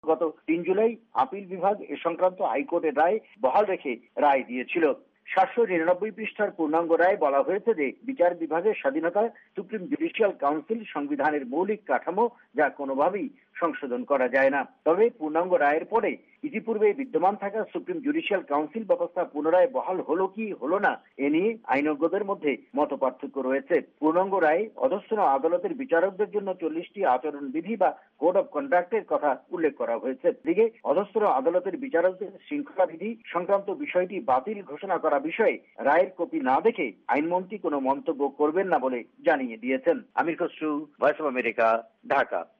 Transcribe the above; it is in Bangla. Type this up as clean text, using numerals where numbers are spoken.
গত ৩ জুলাই আপিল বিভাগ এ সংক্রান্ত হাইকোর্টের রায় বহাল রেখে রায় দিয়েছিল। ৭৯৯ পৃষ্ঠার পূর্ণাঙ্গ রায় বলা হয়েছে যে বিচার বিভাগের স্বাধীনতা সুপ্রিম জুডিশিয়াল কাউন্সিল সংবিধানের মৌলিক কাঠামো, যা কোনোভাবেই সংশোধন করা যায় না। তবে পূর্ণাঙ্গ রায়ের পরে ইতিপূর্বে বিদ্যমান থাকা সুপ্রিম জুডিশিয়াল কাউন্সিল ব্যবস্থা পুনরায় বহাল হলো কি হলো না এ নিয়ে আইনজ্ঞদের মধ্যে মতপার্থক্য রয়েছে। পূর্ণাঙ্গ রায়ে অধস্তন আদালতের বিচারকদের জন্য ৪০টি আচরণ বিধি বা কোড অব কন্ডাক্টের কথা উল্লেখ করা হয়েছে। এদিকে অধস্তন আদালতের বিচারকদের শৃঙ্খলা বিধি সংক্রান্ত বিষয়টি বাতিল ঘোষণা করা বিষয়ে রায়ের কপি না দেখে আইনমন্ত্রী কোনো মন্তব্য করবেন না বলে জানিয়ে দিয়েছেন। Amir Khasru, voice of America, Dhaka.